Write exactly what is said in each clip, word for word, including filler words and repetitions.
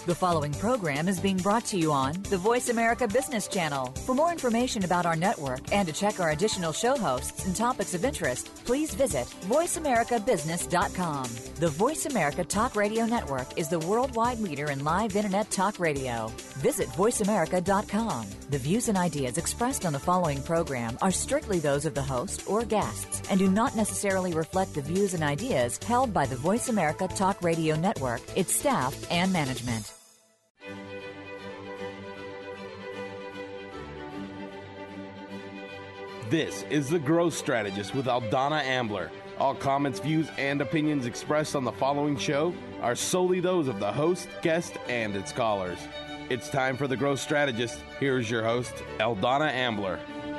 The following program is being brought to you on the Voice America Business Channel. For more information about our network and to check our additional show hosts and topics of interest, please visit voice america business dot com. The Voice America Talk Radio Network is the worldwide leader in live Internet talk radio. Visit voice america dot com. The views and ideas expressed on the following program are strictly those of the host or guests and do not necessarily reflect the views and ideas held by the Voice America Talk Radio Network, its staff, and management. This is The Growth Strategist with Aldana Ambler. All comments, views, and opinions expressed on the following show are solely those of the host, guest, and its callers. It's time for The Growth Strategist. Here's your host, Aldana Ambler.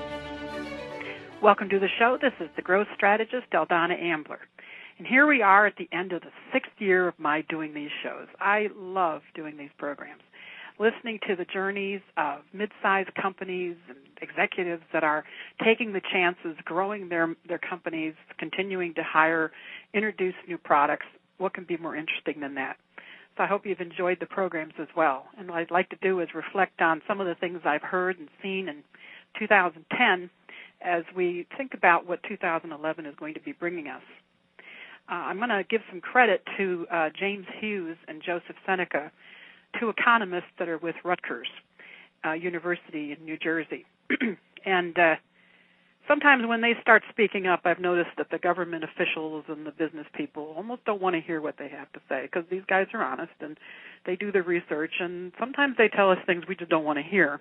Welcome to the show. This is The Growth Strategist, Aldana Ambler. And here we are at the end of the sixth year of my doing these shows. I love doing these programs, listening to the journeys of mid-sized companies and executives that are taking the chances, growing their their companies, continuing to hire, introduce new products. What can be more interesting than that? So I hope you've enjoyed the programs as well. And what I'd like to do is reflect on some of the things I've heard and seen in two thousand ten as we think about what two thousand eleven is going to be bringing us. Uh, I'm going to give some credit to uh, James Hughes and Joseph Seneca, two economists that are with Rutgers uh, University in New Jersey. and uh, sometimes when they start speaking up, I've noticed that the government officials and the business people almost don't want to hear what they have to say because these guys are honest and they do the research, and sometimes they tell us things we just don't want to hear.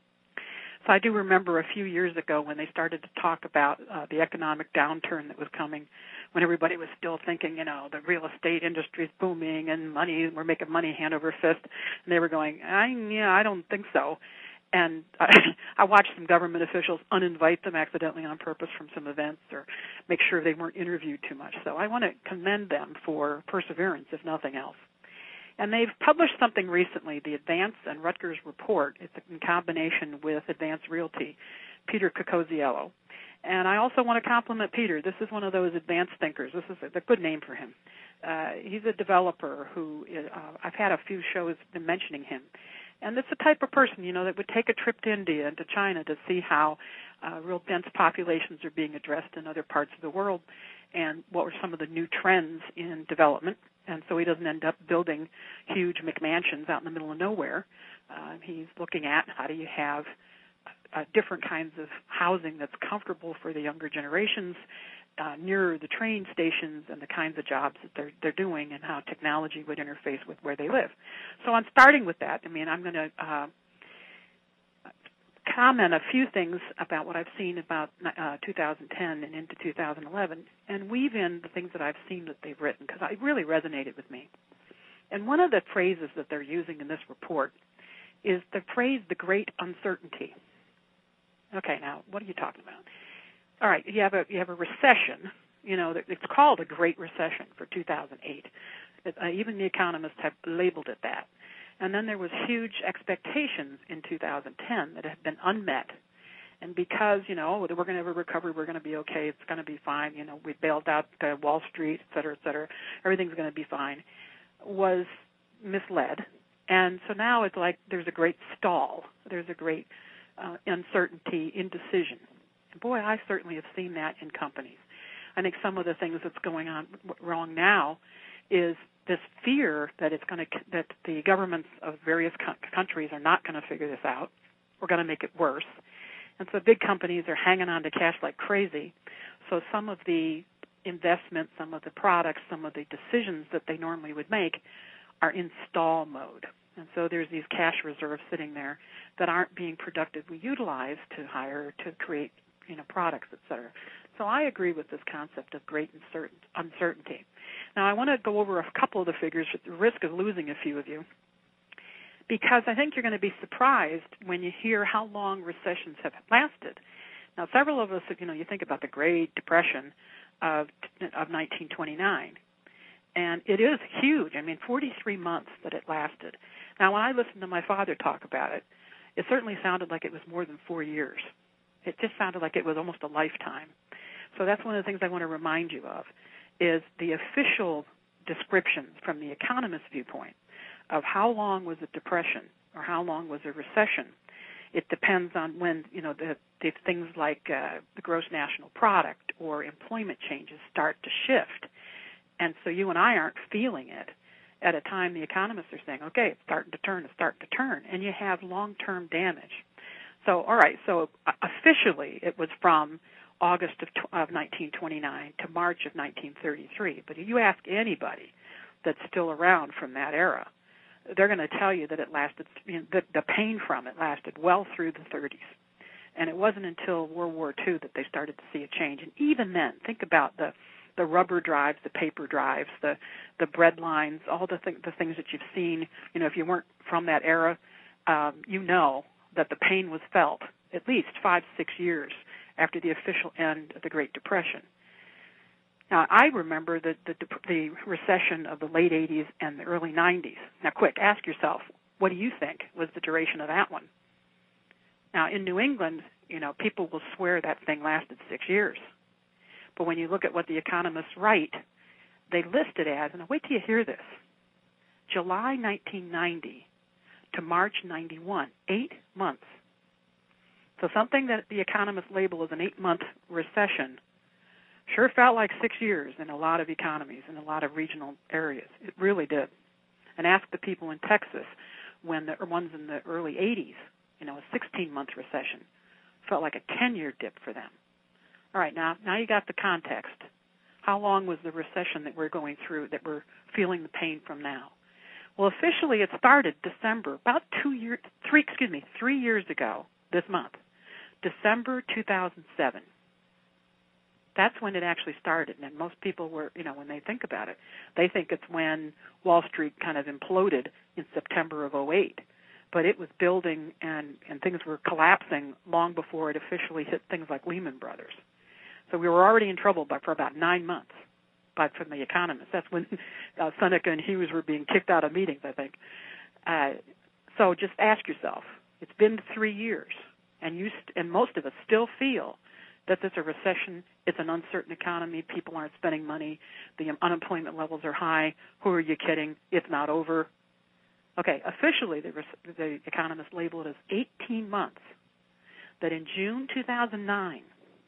So I do remember a few years ago when they started to talk about uh, the economic downturn that was coming, when everybody was still thinking, you know, the real estate industry is booming and money, we're making money hand over fist, and they were going, I, yeah, I don't think so. And I, I watched some government officials uninvite them accidentally on purpose from some events or make sure they weren't interviewed too much. So I want to commend them for perseverance, if nothing else. And they've published something recently, the Advance and Rutgers Report. It's in combination with Advance Realty, Peter Cocozziello. And I also want to compliment Peter. This is one of those advanced thinkers. This is a, a good name for him. Uh, he's a developer who, uh, I've had a few shows mentioning him. And it's the type of person, you know, that would take a trip to India and to China to see how uh, real dense populations are being addressed in other parts of the world and what were some of the new trends in development. And so he doesn't end up building huge McMansions out in the middle of nowhere. Uh, he's looking at how do you have uh, different kinds of housing that's comfortable for the younger generations, uh, nearer the train stations and the kinds of jobs that they're they're doing, and how technology would interface with where they live. So I'm starting with that. I mean, I'm going to uh, comment a few things about what I've seen about uh, two thousand ten and into two thousand eleven, and weave in the things that I've seen that they've written, because it really resonated with me. And one of the phrases that they're using in this report is the phrase, the great uncertainty. Okay, now, what are you talking about? All right, you have a you have a recession. You know, it's called a Great Recession for two thousand eight. Uh, even the economists have labeled it that. And then there was huge expectations in two thousand ten that have been unmet. And because, you know, we're going to have a recovery, we're going to be okay, it's going to be fine, you know, we bailed out uh, Wall Street, et cetera, et cetera, everything's going to be fine, was misled. And so now it's like there's a great stall. There's a great uh, uncertainty, indecision. And boy, I certainly have seen that in companies. I think some of the things that's going on wrong now is this fear that it's going to that the governments of various co- countries are not going to figure this out. We're going to make it worse. And so big companies are hanging on to cash like crazy. So some of the investments, some of the products, some of the decisions that they normally would make are in stall mode. And so there's these cash reserves sitting there that aren't being productively utilized to hire, to create, you know, products, et cetera. So I agree with this concept of great uncertainty. Now, I want to go over a couple of the figures at the risk of losing a few of you, because I think you're going to be surprised when you hear how long recessions have lasted. Now, several of us, you know, you think about the Great Depression of of nineteen twenty-nine, and it is huge. I mean, forty-three months that it lasted. Now, when I listened to my father talk about it, it certainly sounded like it was more than four years. It just sounded like it was almost a lifetime. So that's one of the things I want to remind you of, is the official descriptions from the economist's viewpoint of how long was a depression or how long was a recession. It depends on when, you know, the, the things like uh, the gross national product or employment changes start to shift. And so you and I aren't feeling it at a time the economists are saying, okay, it's starting to turn, it's starting to turn, and you have long-term damage. So, all right, so officially it was from August of, of nineteen twenty-nine to March of nineteen thirty-three. But if you ask anybody that's still around from that era, they're going to tell you that it lasted, you know, the, the pain from it lasted well through the thirties. And it wasn't until World War Two that they started to see a change. And even then, think about the the rubber drives, the paper drives, the the bread lines, all the th- the things that you've seen. You know, if you weren't from that era, um, you know that the pain was felt at least five, six years after the official end of the Great Depression. Now, I remember the, the the recession of the late eighties and the early nineties. Now, quick, ask yourself, what do you think was the duration of that one? Now, in New England, you know, people will swear that thing lasted six years. But when you look at what the economists write, they list it as, and wait till you hear this, July nineteen ninety to March ninety-one, eight months. So something that the economists label as an eight-month recession sure felt like six years in a lot of economies, in a lot of regional areas. It really did. And ask the people in Texas when the ones in the early eighties, you know, a sixteen-month recession felt like a ten-year dip for them. All right, now now you got the context. How long was the recession that we're going through, that we're feeling the pain from now? Well, officially it started December, about two years, three, excuse me, three years ago this month, December two thousand seven. That's when it actually started, and most people were, you know, when they think about it, they think it's when Wall Street kind of imploded in September of oh eight. But it was building and, and things were collapsing long before it officially hit things like Lehman Brothers. So we were already in trouble by, for about nine months by, from the economists. That's when uh, Seneca and Hughes were being kicked out of meetings, I think. Uh, so just ask yourself, it's been three years, and you st- and most of us still feel that there's a recession, it's an uncertain economy, people aren't spending money, the unemployment levels are high, who are you kidding, it's not over. Okay, officially the, the economists label it as eighteen months, that in June two thousand nine,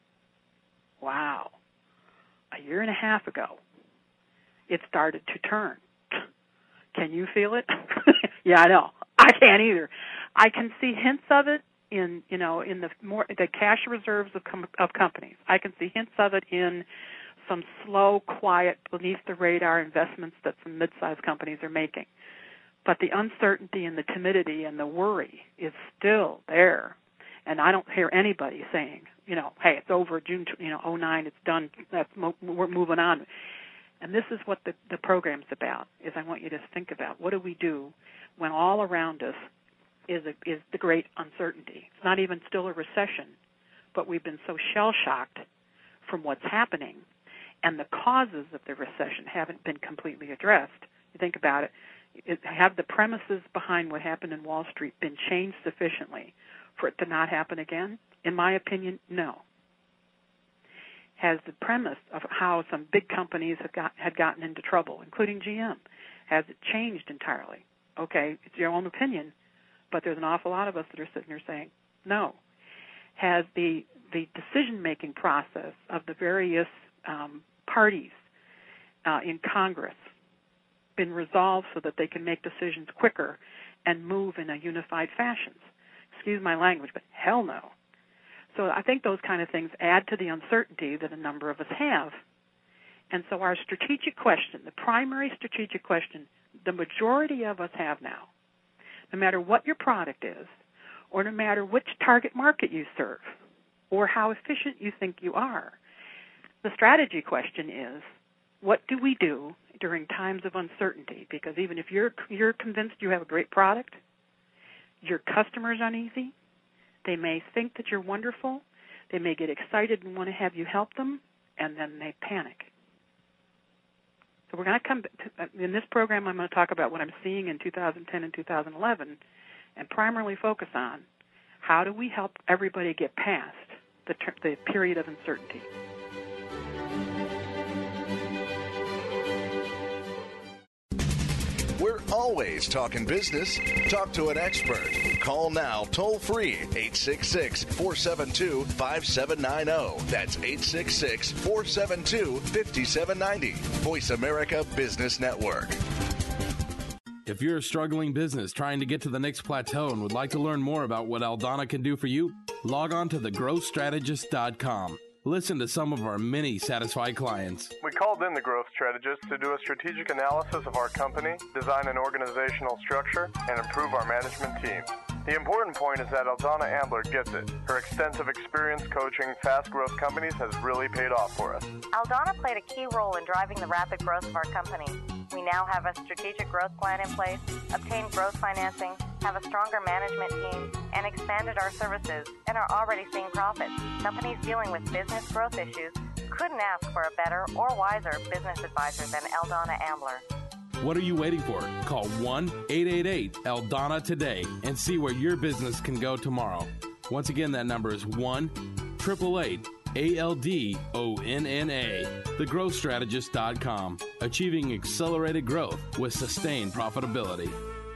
wow, a year and a half ago, it started to turn. Can you feel it? Yeah, I know. I can't either. I can see hints of it in, you know, in the more the cash reserves of com- of companies. I can see hints of it in some slow, quiet, beneath the radar investments that some mid-sized companies are making. But the uncertainty and the timidity and the worry is still there. And I don't hear anybody saying, you know, hey, it's over, June, you know, oh nine, it's done, that's mo- we're moving on. And this is what the, the program's about, is I want you to think about what do we do when all around us is a, is the great uncertainty. It's not even still a recession, but we've been so shell-shocked from what's happening, and the causes of the recession haven't been completely addressed. You think about it, it have the premises behind what happened in Wall Street been changed sufficiently for it to not happen again? In my opinion, no. Has the premise of how some big companies have got, had gotten into trouble, including G M, has it changed entirely? Okay, it's your own opinion, but there's an awful lot of us that are sitting there saying, no. Has the the decision-making process of the various um, parties uh, in Congress been resolved so that they can make decisions quicker and move in a unified fashion? Excuse my language, but hell no. So I think those kind of things add to the uncertainty that a number of us have. And so our strategic question, the primary strategic question, the majority of us have now, no matter what your product is, or no matter which target market you serve, or how efficient you think you are, the strategy question is, what do we do during times of uncertainty? Because even if you're you're convinced you have a great product, your customer's uneasy, they may think that you're wonderful, they may get excited and want to have you help them, and then they panic. So we're going to come to, in this program, I'm going to talk about what I'm seeing in two thousand ten and two thousand eleven, and primarily focus on how do we help everybody get past the, ter- the period of uncertainty. We're Always talking business. Talk to an expert. Call now toll free eight six six, four seven two, five seven nine zero. That's eight six six, four seven two, five seven nine zero. Voice America Business Network. If you're a struggling business trying to get to the next plateau and would like to learn more about what Aldana can do for you, log on to the growth strategist dot com. Listen to some of our many satisfied clients. We called in the Growth Strategist to do a strategic analysis of our company, design an organizational structure, and improve our management team. The important point is that Aldana Ambler gets it. Her extensive experience coaching fast-growth companies has really paid off for us. Aldana played a key role in driving the rapid growth of our company. We now have a strategic growth plan in place, obtained growth financing, have a stronger management team, and expanded our services, and are already seeing profits. Companies dealing with business growth issues couldn't ask for a better or wiser business advisor than Aldana Ambler. What are you waiting for? Call one eight eight eight, L D A N A today and see where your business can go tomorrow. Once again, that number is one eight eight eight, A L D O N N A. the growth strategist dot com. Achieving accelerated growth with sustained profitability.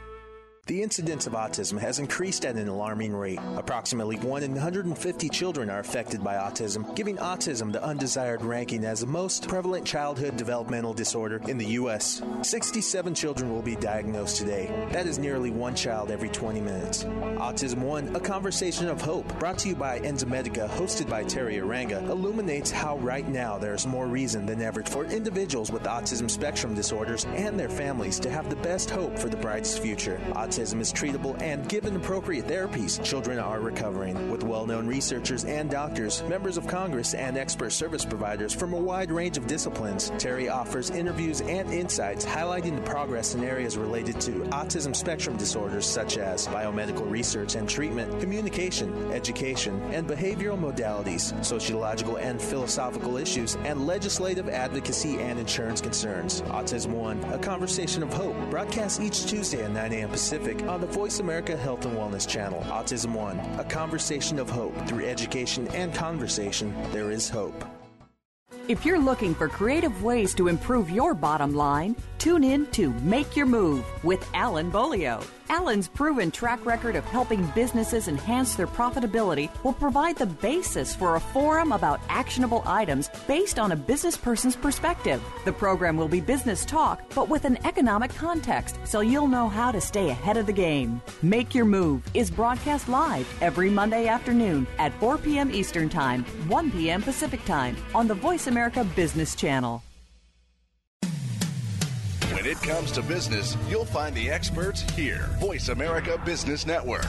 The incidence of autism has increased at an alarming rate. Approximately one in one hundred fifty children are affected by autism, giving autism the undesired ranking as the most prevalent childhood developmental disorder in the U S sixty-seven children will be diagnosed today. That is nearly one child every twenty minutes. Autism One, a conversation of hope, brought to you by Enzymedica, hosted by Terry Aranga, illuminates how right now there's more reason than ever for individuals with autism spectrum disorders and their families to have the best hope for the brightest future. Autism is treatable, and given appropriate therapies, children are recovering. With well-known researchers and doctors, members of Congress, and expert service providers from a wide range of disciplines, Terry offers interviews and insights highlighting the progress in areas related to autism spectrum disorders such as biomedical research and treatment, communication, education, and behavioral modalities, sociological and philosophical issues, and legislative advocacy and insurance concerns. Autism One, a conversation of hope, broadcasts each Tuesday at nine a.m. Pacific on the Voice America Health and Wellness Channel. Autism One, a conversation of hope. Through education and conversation, there is hope. If you're looking for creative ways to improve your bottom line, tune in to Make Your Move with Alan Bolio. Alan's proven track record of helping businesses enhance their profitability will provide the basis for a forum about actionable items based on a business person's perspective. The program will be business talk, but with an economic context, so you'll know how to stay ahead of the game. Make Your Move is broadcast live every Monday afternoon at four p.m. Eastern Time, one p.m. Pacific Time on the Voice America Business Channel. When it comes to business, you'll find the experts here. Voice America Business Network.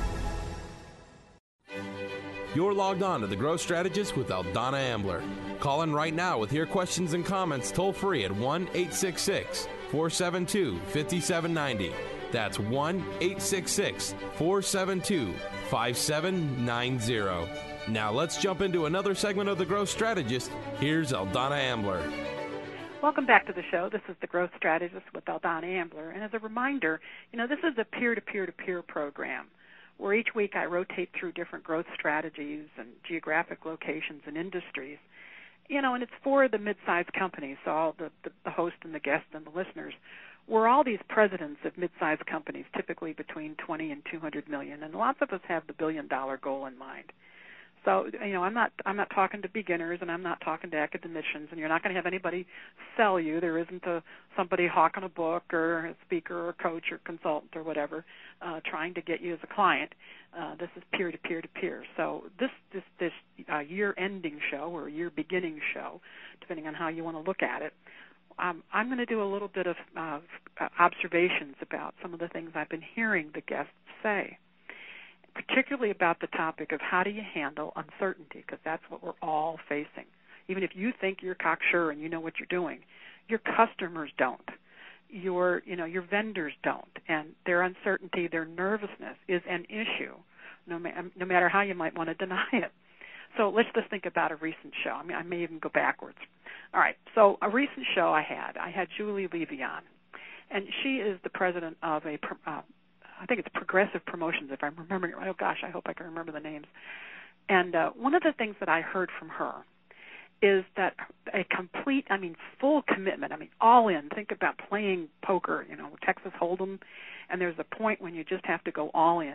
You're logged on to the Growth Strategist with Aldana Ambler. Call in right now with your questions and comments toll free at one eight six six, four seven two, five seven nine zero. That's one eight six six, four seven two, five seven nine zero. Now let's jump into another segment of the Growth Strategist. Here's Aldana Ambler. Welcome back to the show. This is the Growth Strategist with Aldana Ambler. And as a reminder, you know, this is a peer-to-peer-to-peer program where each week I rotate through different growth strategies and geographic locations and industries. You know, and it's for the mid-sized companies, so all the, the, the host and the guest and the listeners. We're all these presidents of mid-sized companies, typically between twenty and two hundred million, and lots of us have the billion-dollar goal in mind. So, you know, I'm not I'm not talking to beginners, and I'm not talking to academicians, and you're not going to have anybody sell you. There isn't a somebody hawking a book or a speaker or a coach or consultant or whatever uh, trying to get you as a client. Uh, this is peer-to-peer-to-peer. So this this this uh, year-ending show or year-beginning show, depending on how you want to look at it, um, I'm going to do a little bit of uh, observations about some of the things I've been hearing the guests say, particularly about the topic of how do you handle uncertainty, because that's what we're all facing. Even if you think you're cocksure and you know what you're doing, your customers don't. Your, you know, your vendors don't, and their uncertainty, their nervousness is an issue, no, ma- no matter how you might want to deny it. So let's just think about a recent show. I mean, I may even go backwards. All right, so a recent show I had, I had Julie Levy on, and she is the president of a uh, I think it's Progressive Promotions, if I'm remembering it right. Oh, gosh, I hope I can remember the names. And uh, one of the things that I heard from her is that a complete, I mean, full commitment, I mean, all in. Think about playing poker, you know, Texas Hold'em, and there's a point when you just have to go all in.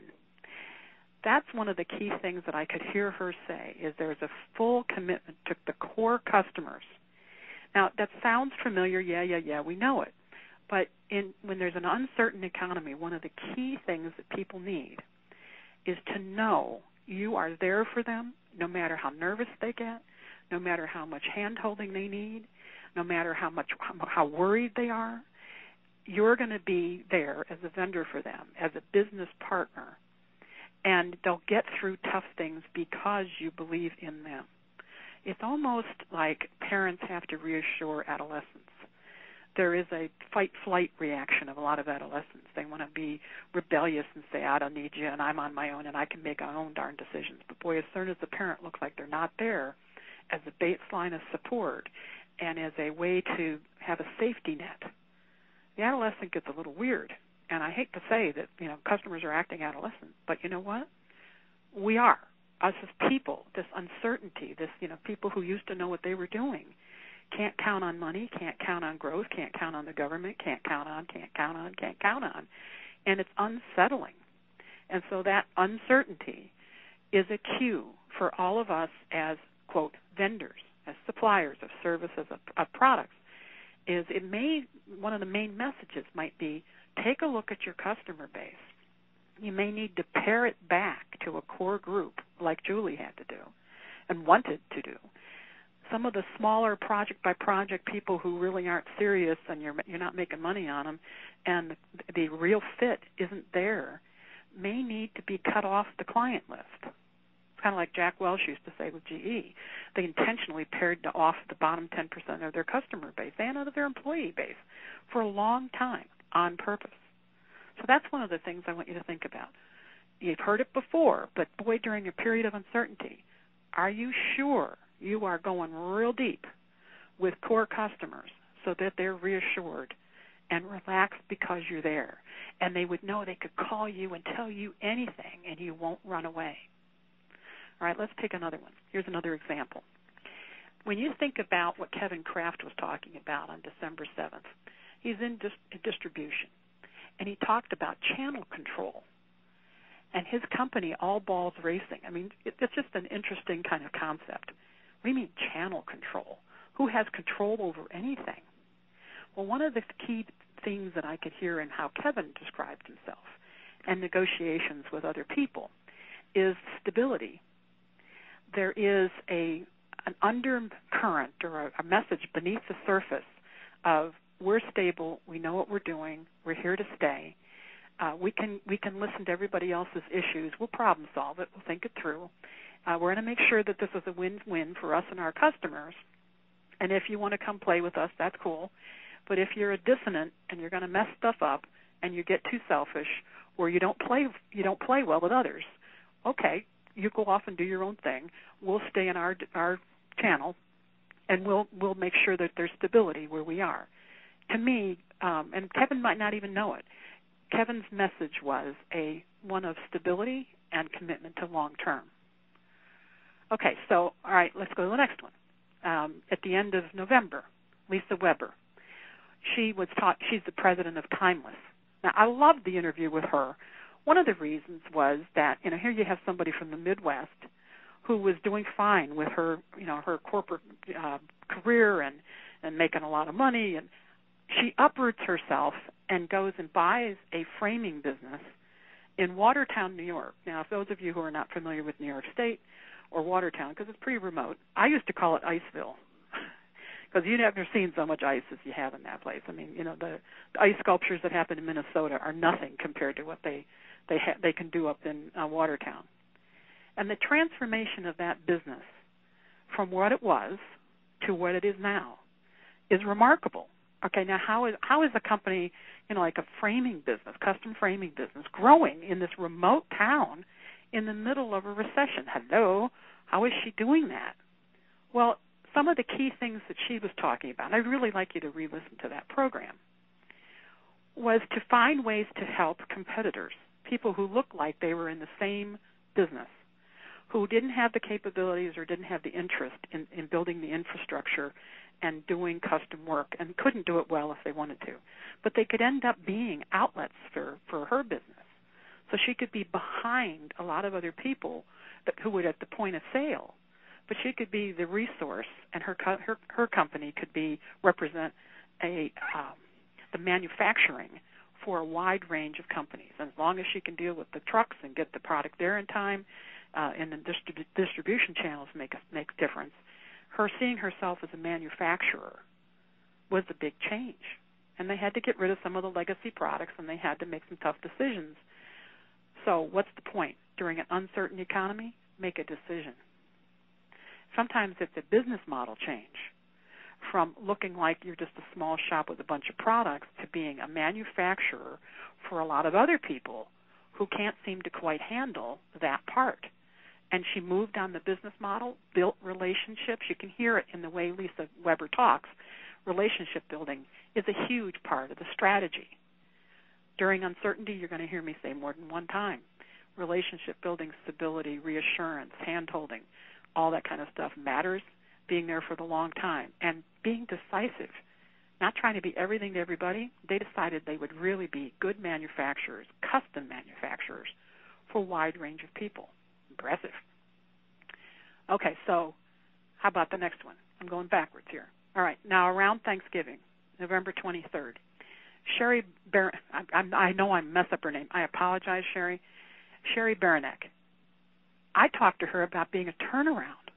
That's one of the key things that I could hear her say, is there's a full commitment to the core customers. Now, that sounds familiar, yeah, yeah, yeah, we know it. But in, when there's an uncertain economy, one of the key things that people need is to know you are there for them, no matter how nervous they get, no matter how much hand-holding they need, no matter how much how, how worried they are. You're going to be there as a vendor for them, as a business partner, and they'll get through tough things because you believe in them. It's almost like parents have to reassure adolescents. There is a fight-flight reaction of a lot of adolescents. They want to be rebellious and say, I don't need you, and I'm on my own, and I can make my own darn decisions. But, boy, as soon as the parent looks like they're not there as a baseline of support and as a way to have a safety net, the adolescent gets a little weird. And I hate to say that, you know, customers are acting adolescent, but you know what? We are. Us as people, this uncertainty, this, you know, people who used to know what they were doing, can't count on money, can't count on growth, can't count on the government, can't count on, can't count on, can't count on. And it's unsettling. And so that uncertainty is a cue for all of us as, quote, vendors, as suppliers of services, of, of products, is it may, one of the main messages might be, take a look at your customer base. You may need to pare it back to a core group like Julie had to do and wanted to do. Some of the smaller project-by-project people who really aren't serious and you're you're not making money on them and the, the real fit isn't there may need to be cut off the client list. It's kind of like Jack Welch used to say with G E. They intentionally pared off the bottom ten percent of their customer base and of their employee base for a long time on purpose. So that's one of the things I want you to think about. You've heard it before, but boy, during a period of uncertainty, are you sure you are going real deep with core customers so that they're reassured and relaxed because you're there, and they would know they could call you and tell you anything and you won't run away? All right, let's take another one. Here's another example. When you think about what Kevin Kraft was talking about on December seventh, he's in dis- distribution, and he talked about channel control. And his company, All Balls Racing, I mean, it, it's just an interesting kind of concept. What do you mean channel control? Who has control over anything? Well, one of the key things that I could hear in how Kevin described himself and negotiations with other people is stability. There is a an undercurrent or a, a message beneath the surface of we're stable, we know what we're doing, we're here to stay. Uh, we can we can listen to everybody else's issues. We'll problem solve it. We'll think it through. Uh, we're going to make sure that this is a win-win for us and our customers. And if you want to come play with us, that's cool. But if you're a dissonant and you're going to mess stuff up and you get too selfish or you don't play you don't play well with others, okay, you go off and do your own thing. We'll stay in our our channel, and we'll we'll make sure that there's stability where we are. To me, um, and Kevin might not even know it, Kevin's message was a one of stability and commitment to long term. Okay, so all right, let's go to the next one. Um, at the end of November, Lisa Weber, she was taught. She's the president of Timeless. Now, I loved the interview with her. One of the reasons was that you know here you have somebody from the Midwest who was doing fine with her you know her corporate uh, career and and making a lot of money, and she uproots herself and goes and buys a framing business in Watertown, New York. Now, if those of you who are not familiar with New York State or Watertown, because it's pretty remote, I used to call it Iceville because you've never seen so much ice as you have in that place. I mean, you know, the, the ice sculptures that happen in Minnesota are nothing compared to what they they ha- they can do up in uh, Watertown. And the transformation of that business from what it was to what it is now is remarkable. Okay, now how is how is a company, you know, like a framing business, custom framing business, growing in this remote town in the middle of a recession? Hello, how is she doing that? Well, some of the key things that she was talking about, and I'd really like you to re-listen to that program, was to find ways to help competitors, people who look like they were in the same business, who didn't have the capabilities or didn't have the interest in, in building the infrastructure and doing custom work and couldn't do it well if they wanted to. But they could end up being outlets for, for her business. So she could be behind a lot of other people that, who would at the point of sale, but she could be the resource, and her her, her company could be represent a um, the manufacturing for a wide range of companies. And as long as she can deal with the trucks and get the product there in time, uh, and the distrib- distribution channels make a, makes difference. Her seeing herself as a manufacturer was the big change. And they had to get rid of some of the legacy products, and they had to make some tough decisions. So what's the point? During an uncertain economy, make a decision. Sometimes it's a business model change from looking like you're just a small shop with a bunch of products to being a manufacturer for a lot of other people who can't seem to quite handle that part. And she moved on the business model, built relationships. You can hear it in the way Lisa Weber talks. Relationship building is a huge part of the strategy. During uncertainty, you're going to hear me say more than one time, relationship building, stability, reassurance, hand-holding, all that kind of stuff matters, being there for the long time, and being decisive, not trying to be everything to everybody. They decided they would really be good manufacturers, custom manufacturers for a wide range of people. Impressive. Okay, so how about the next one? I'm going backwards here. All right, now around Thanksgiving, November twenty-third, Sherry Bar- I, I, I know I mess up her name. I apologize, Sherry. Sherry Baranek. I talked to her about being a turnaround.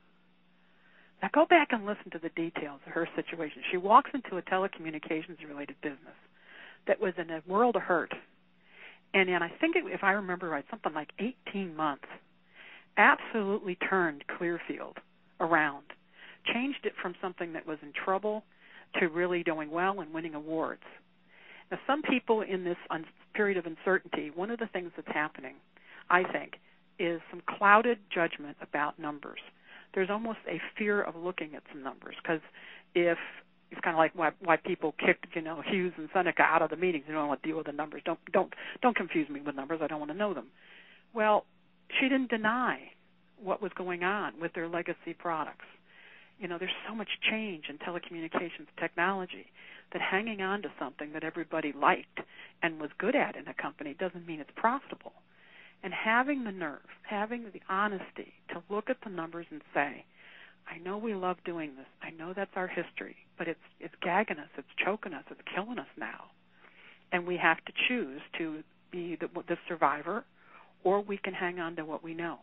Now go back and listen to the details of her situation. She walks into a telecommunications-related business that was in a world of hurt. And in, I think, it, if I remember right, something like eighteen months, absolutely turned Clearfield around, changed it from something that was in trouble to really doing well and winning awards. Now, some people in this un- period of uncertainty, one of the things that's happening, I think, is some clouded judgment about numbers. There's almost a fear of looking at some numbers, because if it's kind of like why, why people kicked, you know, Hughes and Seneca out of the meetings. You don't want to deal with the numbers. Don't don't don't confuse me with numbers. I don't want to know them. Well, she didn't deny what was going on with their legacy products. You know, there's so much change in telecommunications technology that hanging on to something that everybody liked and was good at in a company doesn't mean it's profitable. And having the nerve, having the honesty to look at the numbers and say, I know we love doing this. I know that's our history, but it's it's gagging us, it's choking us, it's killing us now. And we have to choose to be the, the survivor, or we can hang on to what we know.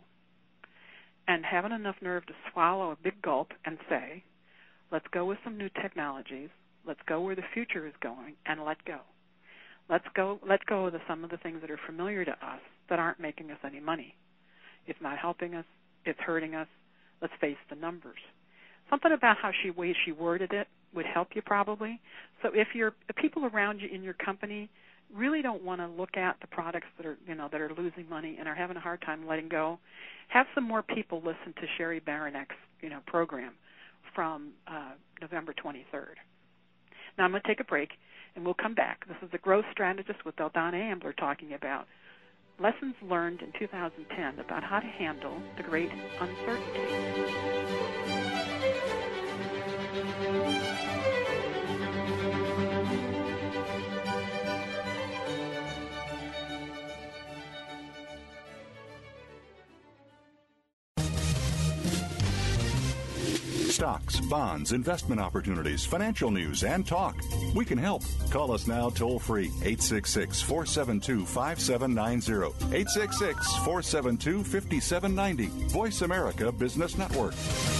And having enough nerve to swallow a big gulp and say, let's go with some new technologies, let's go where the future is going, and let go. Let's go let go of the, some of the things that are familiar to us that aren't making us any money. It's not helping us, it's hurting us. Let's face the numbers. Something about how she way she worded it would help you probably. So if you're the people around you in your company really don't want to look at the products that are, you know, that are losing money and are having a hard time letting go, have some more people listen to Sherry Baranek's, you know, program from uh, November twenty-third. Now I'm going to take a break, and we'll come back. This is the Growth Strategist with Donna Ambler talking about lessons learned in two thousand ten about how to handle the great uncertainty. Stocks, bonds, investment opportunities, financial news, and talk. We can help. Call us now toll free, eight six six, four seven two, five seven nine zero, eight six six, four seven two, five seven nine zero. Voice America Business Network.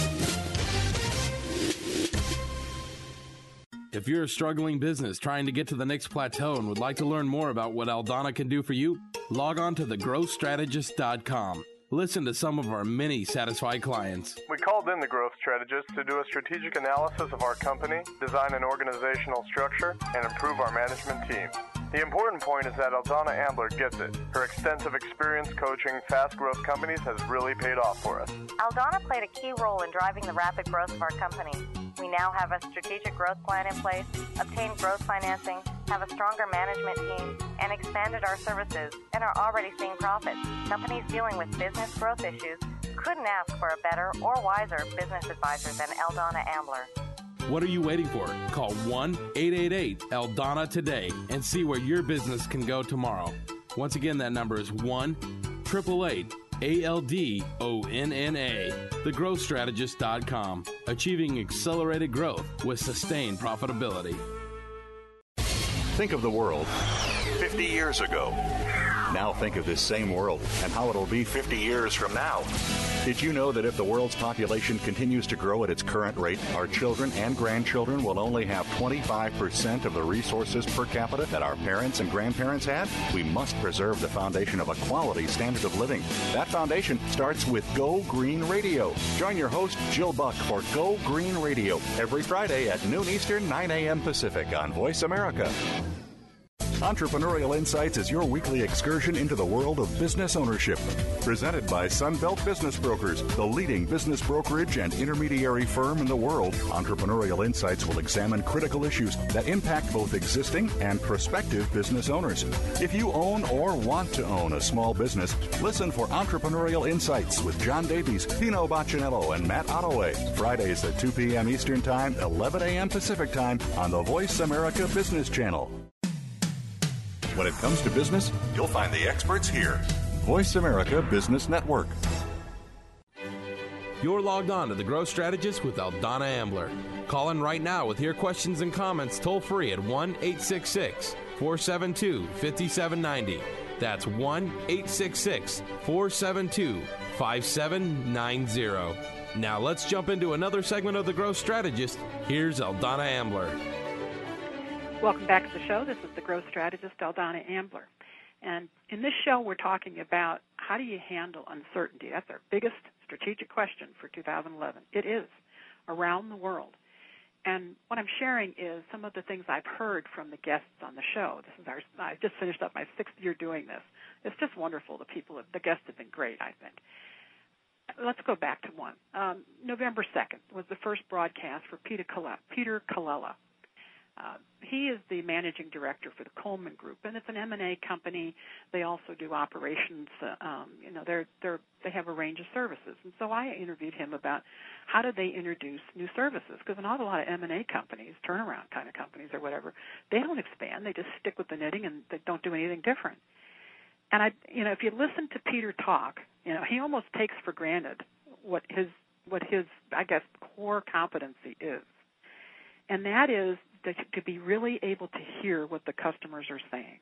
If you're a struggling business trying to get to the next plateau and would like to learn more about what Aldana can do for you, log on to the growth strategist dot com. Listen to some of our many satisfied clients. We called in the Growth Strategist to do a strategic analysis of our company, design an organizational structure, and improve our management team. The important point is that Aldana Ambler gets it. Her extensive experience coaching fast-growth companies has really paid off for us. Aldana played a key role in driving the rapid growth of our company. We now have a strategic growth plan in place, obtained growth financing, have a stronger management team, and expanded our services, and are already seeing profits. Companies dealing with business growth issues couldn't ask for a better or wiser business advisor than Eldana Ambler. What are you waiting for? Call one eight eight eight L D O N A today and see where your business can go tomorrow. Once again, that number is one eight eight eight A L D O N N A. the growth strategist dot com. Achieving accelerated growth with sustained profitability. Think of the world fifty years ago. Now think of this same world and how it'll be fifty years from now. Did you know that if the world's population continues to grow at its current rate, our children and grandchildren will only have twenty-five percent of the resources per capita that our parents and grandparents had? We must preserve the foundation of a quality standard of living. That foundation starts with Go Green Radio. Join your host, Jill Buck, for Go Green Radio every Friday at noon Eastern, nine a.m. Pacific on Voice America. Entrepreneurial Insights is your weekly excursion into the world of business ownership. Presented by Sunbelt Business Brokers, the leading business brokerage and intermediary firm in the world, Entrepreneurial Insights will examine critical issues that impact both existing and prospective business owners. If you own or want to own a small business, listen for Entrepreneurial Insights with John Davies, Pino Baccinello, and Matt Ottaway. Fridays at two p.m. Eastern Time, eleven a.m. Pacific Time on the Voice America Business Channel. When it comes to business, you'll find the experts here. Voice America Business Network. You're logged on to The Growth Strategist with Eldana Ambler. Call in right now with your questions and comments toll free at one eight six six, four seven two, five seven nine zero. That's one eight six six, four seven two, five seven nine zero. Now let's jump into another segment of The Growth Strategist. Here's Eldana Ambler. Welcome back to the show. This is the growth strategist, Eldana Ambler. And in this show, we're talking about how do you handle uncertainty. That's our biggest strategic question for two thousand eleven. It is around the world. And what I'm sharing is some of the things I've heard from the guests on the show. This is our, I just finished up my sixth year doing this. It's just wonderful. The people, the guests have been great, I think. Let's go back to one. Um, November second was the first broadcast for Peter Colella. Peter Colella. Uh, he is the managing director for the Coleman Group, and it's an M and A company. They also do operations. Uh, um, you know, they're they're they have a range of services. And so I interviewed him about how do they introduce new services, because an awful lot of M and A companies, turnaround kind of companies or whatever, they don't expand. They just stick with the knitting and they don't do anything different. And I, you know, if you listen to Peter talk, you know, he almost takes for granted what his what his I guess core competency is, and that is to be really able to hear what the customers are saying.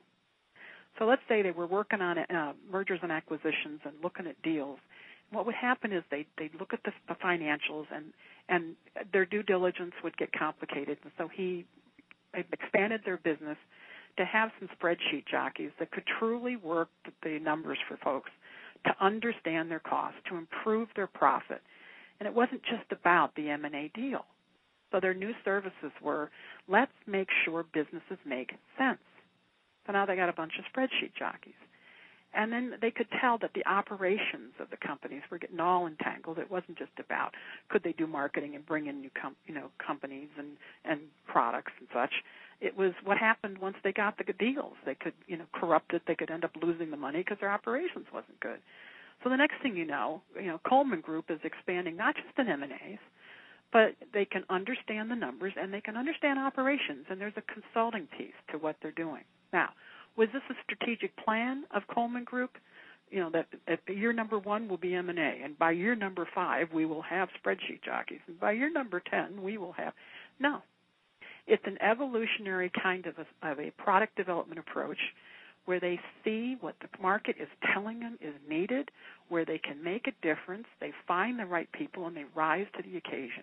So let's say they were working on uh, mergers and acquisitions and looking at deals. What would happen is they'd, they'd look at the, the financials, and, and their due diligence would get complicated. And so he expanded their business to have some spreadsheet jockeys that could truly work the numbers for folks, to understand their costs, to improve their profit. And it wasn't just about the M and A deal. So their new services were, let's make sure businesses make sense. So now they got a bunch of spreadsheet jockeys. And then they could tell that the operations of the companies were getting all entangled. It wasn't just about could they do marketing and bring in new com- you know, companies and, and products and such. It was what happened once they got the good deals. They could, you know, corrupt it. They could end up losing the money because their operations wasn't good. So the next thing you know, you know, Coleman Group is expanding not just in M and A's, but they can understand the numbers and they can understand operations, and there's a consulting piece to what they're doing. Now, was this a strategic plan of Coleman Group? You know, that at year number one will be M and A, and by year number five we will have spreadsheet jockeys, and by year number ten we will have. No. It's an evolutionary kind of a, of a product development approach where they see what the market is telling them is needed, where they can make a difference, they find the right people, and they rise to the occasion.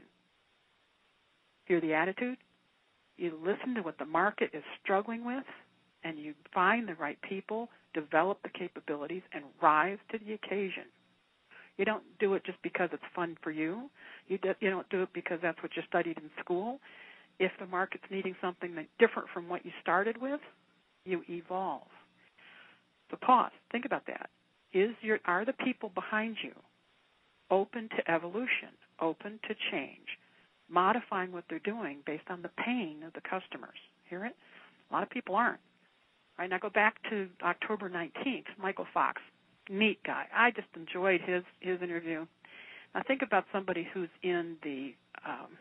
Hear the attitude? You listen to what the market is struggling with, and you find the right people, develop the capabilities, and rise to the occasion. You don't do it just because it's fun for you. You, do, you don't do it because that's what you studied in school. If the market's needing something that's different from what you started with, you evolve. So pause. Think about that. Is your are the people behind you open to evolution, open to change, modifying what they're doing based on the pain of the customers? Hear it? A lot of people aren't. All right, now go back to October nineteenth. Michael Fox, neat guy. I just enjoyed his, his interview. Now think about somebody who's in the um,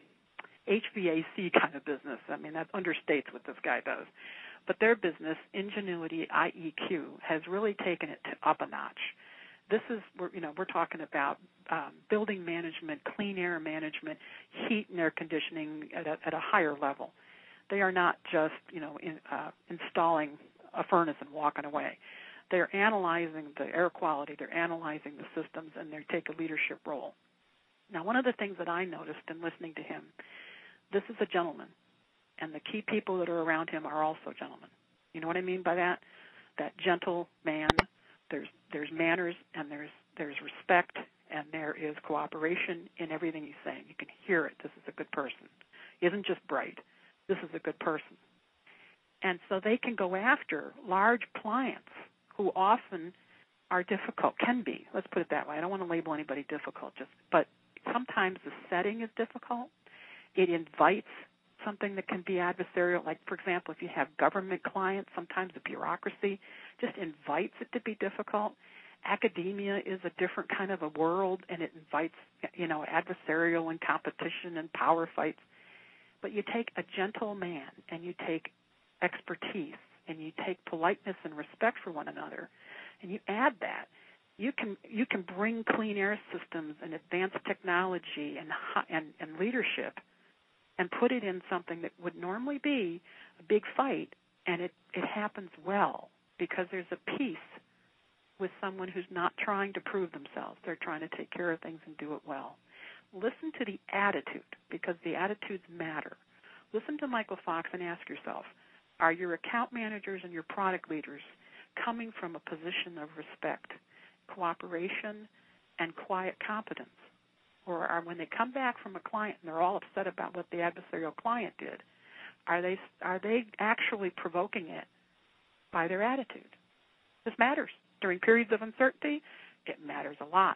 H V A C kind of business. I mean, that understates what this guy does. But their business, Ingenuity I E Q, has really taken it to up a notch. This is, we're, you know, we're talking about um, building management, clean air management, heat and air conditioning at a, at a higher level. They are not just, you know, in, uh, installing a furnace and walking away. They're analyzing the air quality, they're analyzing the systems, and they take a leadership role. Now, one of the things that I noticed in listening to him, this is a gentleman, and the key people that are around him are also gentlemen. You know what I mean by that? That gentle man. There's there's manners, and there's there's respect, and there is cooperation in everything he's saying. You can hear it. This is a good person. He isn't just bright. This is a good person. And so they can go after large clients who often are difficult, can be. Let's put it that way. I don't want to label anybody difficult, just but sometimes the setting is difficult. It invites something that can be adversarial. Like, for example, if you have government clients, sometimes the bureaucracy just invites it to be difficult. Academia is a different kind of a world, and it invites, you know, adversarial and competition and power fights. But you take a gentle man, and you take expertise, and you take politeness and respect for one another, and you add that. You can you can bring clean air systems and advanced technology and and, and leadership and put it in something that would normally be a big fight, and it, it happens well because there's a peace with someone who's not trying to prove themselves. They're trying to take care of things and do it well. Listen to the attitude, because the attitudes matter. Listen to Michael Fox and ask yourself, are your account managers and your product leaders coming from a position of respect, cooperation, and quiet competence? Or are, when they come back from a client and they're all upset about what the adversarial client did, are they are they actually provoking it by their attitude? This matters. During periods of uncertainty, it matters a lot.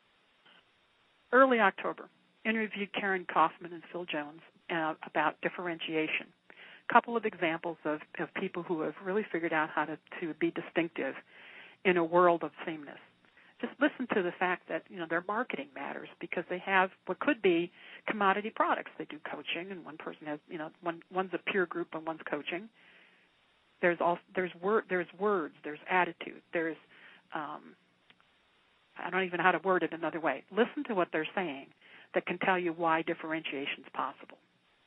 Early October, interviewed Karen Kaufman and Phil Jones uh, about differentiation. A couple of examples of, of people who have really figured out how to, to be distinctive in a world of sameness. Just listen to the fact that, you know, their marketing matters because they have what could be commodity products. They do coaching, and one person has, you know, one one's a peer group and one's coaching. There's also there's word there's words, there's attitude, there's um, I don't even know how to word it another way. Listen to what they're saying that can tell you why differentiation is possible.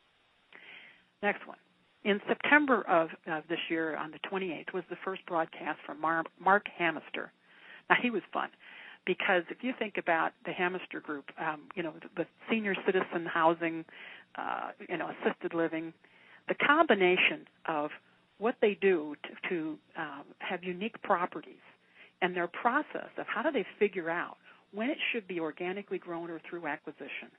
Next one. In September of, of this year, on the twenty-eighth, was the first broadcast from Mar- Mark Hamister. Now, he was fun because if you think about the Hamister Group, um, you know, the, the senior citizen housing, uh, you know, assisted living, the combination of what they do to, to um, have unique properties and their process of how do they figure out when it should be organically grown or through acquisition,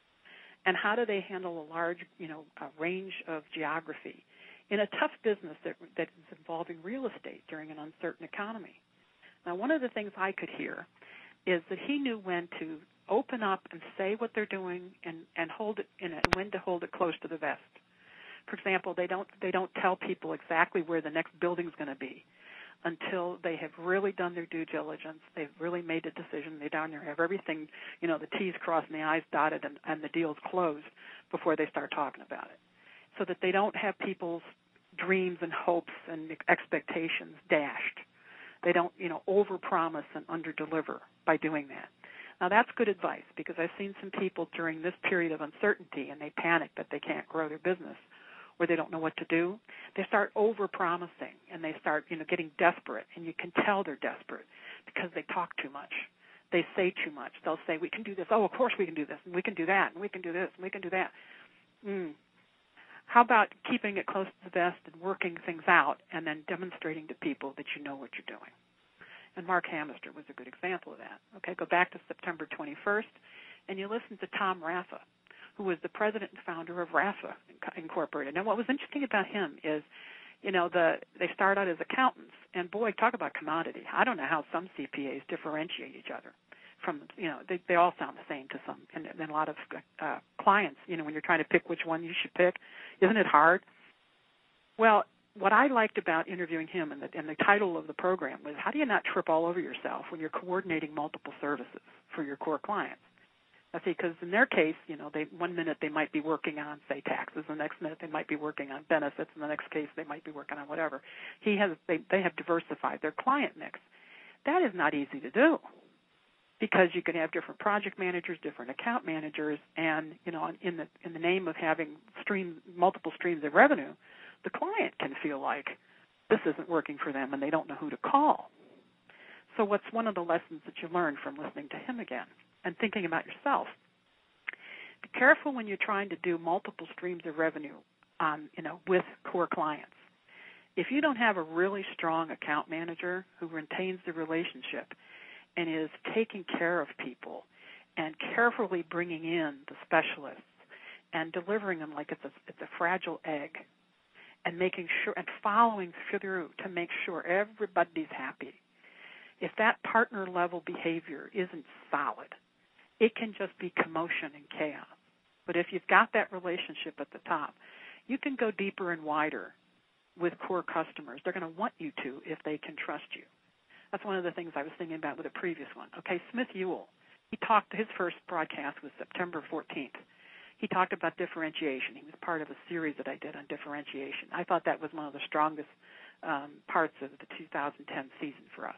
and how do they handle a large, you know, a range of geography in a tough business that, that is involving real estate during an uncertain economy. Now, one of the things I could hear is that he knew when to open up and say what they're doing and, and hold it in it, and when to hold it close to the vest. For example, they don't they don't tell people exactly where the next building's going to be until they have really done their due diligence. They've really made a decision. They down there have everything, you know, the T's crossed and the I's dotted and, and the deal's closed before they start talking about it, so that they don't have people's dreams and hopes and expectations dashed. They don't, you know, overpromise and underdeliver by doing that. Now, that's good advice because I've seen some people during this period of uncertainty and they panic that they can't grow their business or they don't know what to do. They start overpromising and they start, you know, getting desperate, and you can tell they're desperate because they talk too much. They say too much. They'll say, we can do this. Oh, of course we can do this, and we can do that, and we can do this, and we can do that. Mm. How about keeping it close to the vest and working things out and then demonstrating to people that you know what you're doing? And Mark Hamister was a good example of that. Okay, go back to September twenty-first, and you listen to Tom Raffa, who was the president and founder of Raffa Incorporated. Now, what was interesting about him is, you know, the they start out as accountants, and boy, talk about commodity. I don't know how some C P As differentiate each other from, you know, they, they all sound the same to some, and then a lot of uh, clients, you know, when you're trying to pick which one you should pick, isn't it hard? Well, what I liked about interviewing him, and the, and the title of the program was, how do you not trip all over yourself when you're coordinating multiple services for your core clients? I see, because in their case, you know, they one minute they might be working on, say, taxes, the next minute they might be working on benefits, in the next case they might be working on whatever. He has they they have diversified their client mix. That is not easy to do, because you can have different project managers, different account managers, and you know, in the in the name of having stream multiple streams of revenue, the client can feel like this isn't working for them and they don't know who to call. So what's one of the lessons that you learned from listening to him again and thinking about yourself? Be careful when you're trying to do multiple streams of revenue um, you know, with core clients. If you don't have a really strong account manager who maintains the relationship and is taking care of people and carefully bringing in the specialists and delivering them like it's a, it's a fragile egg, and making sure and following through to make sure everybody's happy. If that partner level behavior isn't solid, it can just be commotion and chaos. But if you've got that relationship at the top, you can go deeper and wider with core customers. They're going to want you to if they can trust you. That's one of the things I was thinking about with a previous one. Okay, Smith Ewell, he talked, his first broadcast was September fourteenth. He talked about differentiation. He was part of a series that I did on differentiation. I thought that was one of the strongest um, parts of the two thousand ten season for us.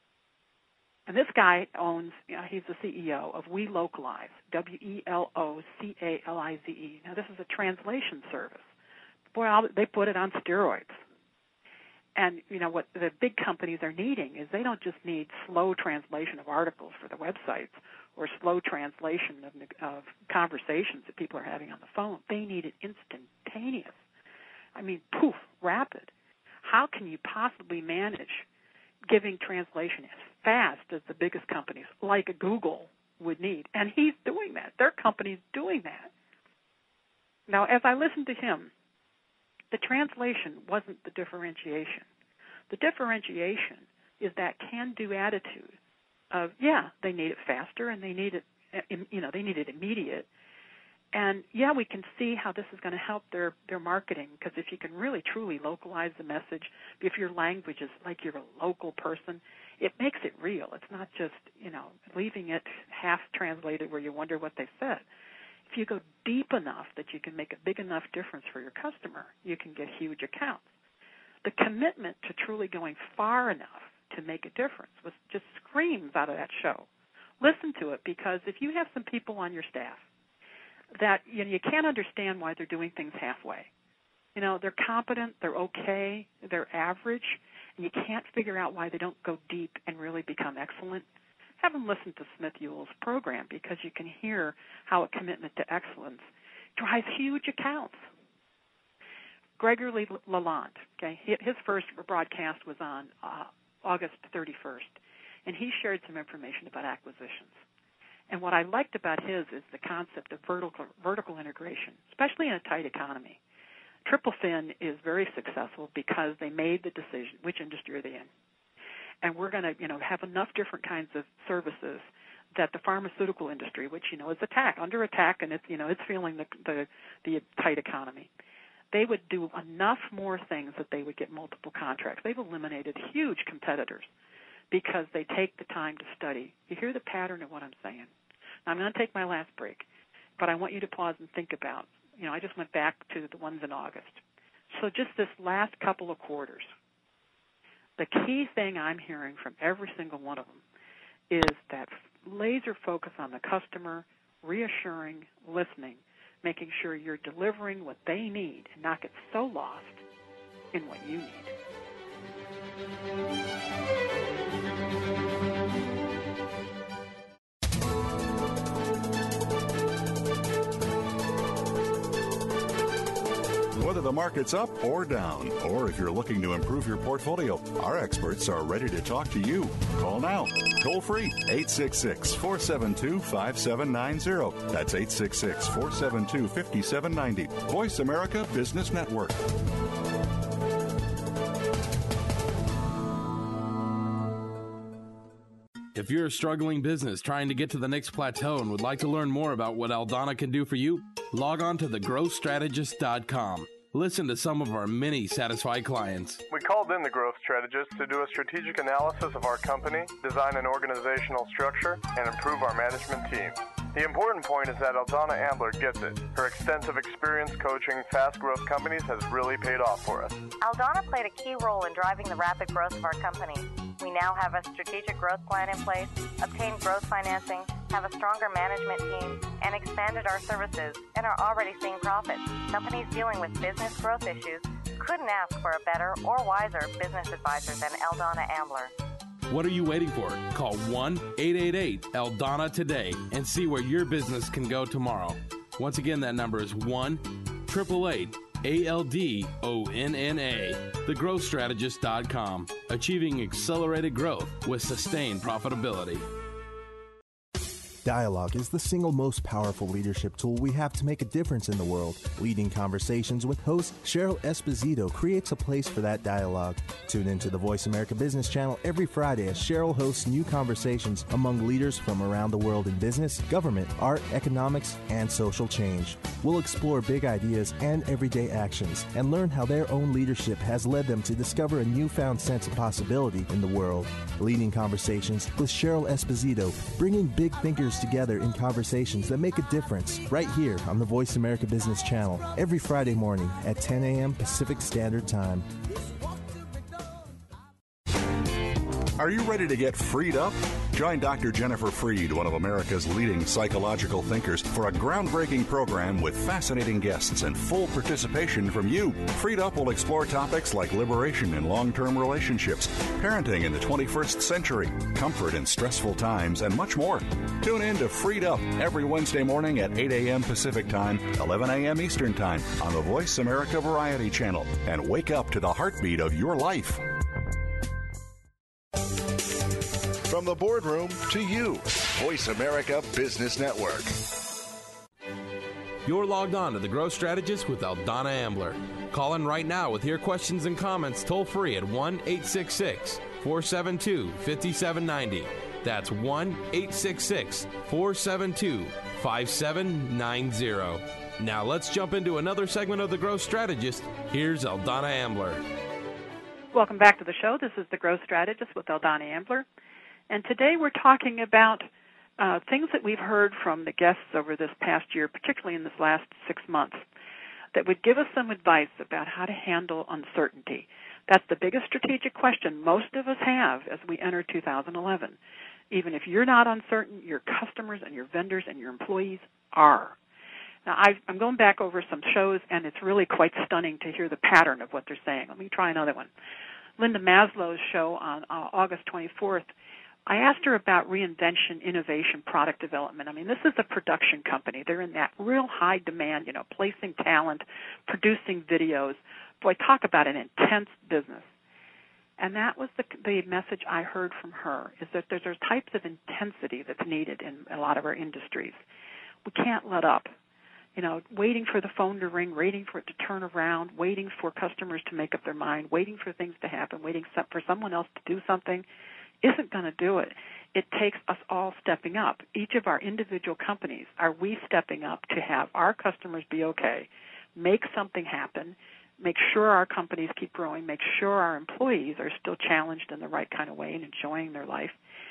And this guy owns, you know, he's the C E O of We Localize, W E L O C A L I Z E. Now, this is a translation service. Boy, they put it on steroids. And, you know, what the big companies are needing is they don't just need slow translation of articles for the websites or slow translation of, of conversations that people are having on the phone. They need it instantaneous. I mean, poof, rapid. How can you possibly manage giving translation as fast as the biggest companies, like a Google, would need? And he's doing that. Their company's doing that. Now, as I listened to him, the translation wasn't the differentiation. The differentiation is that can-do attitude of, yeah, they need it faster and they need it, you know, they need it immediate. And, yeah, we can see how this is going to help their, their marketing, because if you can really truly localize the message, if your language is like you're a local person, it makes it real. It's not just, you know, leaving it half-translated where you wonder what they said. If you go deep enough that you can make a big enough difference for your customer, you can get huge accounts. The commitment to truly going far enough to make a difference was just screams out of that show. Listen to it, because if you have some people on your staff that you know, you can't understand why they're doing things halfway. You know, they're competent, they're okay, they're average, and you can't figure out why they don't go deep and really become excellent. Have them listen to Smith Ewell's program, because you can hear how a commitment to excellence drives huge accounts. Gregory Lalonde, okay, his first broadcast was on uh, August thirty-first, and he shared some information about acquisitions. And what I liked about his is the concept of vertical, vertical integration, especially in a tight economy. Triple Fin is very successful because they made the decision, which industry are they in? And we're going to, you know, have enough different kinds of services that the pharmaceutical industry, which, you know, is attack, under attack, and it's, you know, it's feeling the, the, the tight economy. They would do enough more things that they would get multiple contracts. They've eliminated huge competitors because they take the time to study. You hear the pattern of what I'm saying. Now, I'm going to take my last break, but I want you to pause and think about, you know, I just went back to the ones in August. So just this last couple of quarters, the key thing I'm hearing from every single one of them is that laser focus on the customer, reassuring, listening, making sure you're delivering what they need and not get so lost in what you need. Whether the market's up or down, or if you're looking to improve your portfolio, our experts are ready to talk to you. Call now. Toll free, eight six six, four seven two, five seven nine zero. That's eight six six, four seven two, five seven nine zero. Voice America Business Network. If you're a struggling business trying to get to the next plateau and would like to learn more about what Aldana can do for you, log on to the growth strategist dot com. Listen to some of our many satisfied clients. We called in the Growth Strategist to do a strategic analysis of our company, design an organizational structure, and improve our management team. The important point is that Aldana Ambler gets it. Her extensive experience coaching fast-growth companies has really paid off for us. Aldana played a key role in driving the rapid growth of our company. We now have a strategic growth plan in place, obtained growth financing, have a stronger management team, and expanded our services, and are already seeing profits. Companies dealing with business growth issues couldn't ask for a better or wiser business advisor than Aldana Ambler. What are you waiting for? Call one eight eight eight Aldana today and see where your business can go tomorrow. Once again, that number is one eight eight eight A L D O N N A, the growth strategist dot com, achieving accelerated growth with sustained profitability. Dialogue is the single most powerful leadership tool we have to make a difference in the world. Leading Conversations with host Cheryl Esposito creates a place for that dialogue. Tune into the Voice America Business Channel every Friday as Cheryl hosts new conversations among leaders from around the world in business, government, art, economics, and social change. We'll explore big ideas and everyday actions and learn how their own leadership has led them to discover a newfound sense of possibility in the world. Leading Conversations with Cheryl Esposito, bringing big thinkers together in conversations that make a difference, right here on the Voice America Business Channel every Friday morning at ten a.m. Pacific Standard Time. Are you ready to get freed up? Join Doctor Jennifer Freed, one of America's leading psychological thinkers, for a groundbreaking program with fascinating guests and full participation from you. Freed Up will explore topics like liberation in long-term relationships, parenting in the twenty-first century, comfort in stressful times, and much more. Tune in to Freed Up every Wednesday morning at eight a.m. Pacific Time, eleven a.m. Eastern Time on the Voice America Variety Channel, and wake up to the heartbeat of your life. From the boardroom to you, Voice America Business Network. You're logged on to The Growth Strategist with Aldana Ambler. Call in right now with your questions and comments toll free at one eight six six, four seven two, five seven nine zero. That's one eight six six, four seven two, five seven nine zero. Now let's jump into another segment of The Growth Strategist. Here's Aldana Ambler. Welcome back to the show. This is The Growth Strategist with Aldana Ambler. And today we're talking about uh, things that we've heard from the guests over this past year, particularly in this last six months, that would give us some advice about how to handle uncertainty. That's the biggest strategic question most of us have as we enter two thousand eleven. Even if you're not uncertain, your customers and your vendors and your employees are. Now, I've, I'm going back over some shows, and it's really quite stunning to hear the pattern of what they're saying. Let me try another one. Linda Maslow's show on uh, August twenty-fourth, I asked her about reinvention, innovation, product development. I mean, this is a production company. They're in that real high demand, you know, placing talent, producing videos. Boy, talk about an intense business. And that was the, the message I heard from her, is that there's, there's types of intensity that's needed in a lot of our industries. We can't let up. You know, waiting for the phone to ring, waiting for it to turn around, waiting for customers to make up their mind, waiting for things to happen, waiting for someone else to do something isn't going to do it. It takes us all stepping up. Each of our individual companies, are we stepping up to have our customers be okay, make something happen, make sure our companies keep growing, make sure our employees are still challenged in the right kind of way and enjoying their life?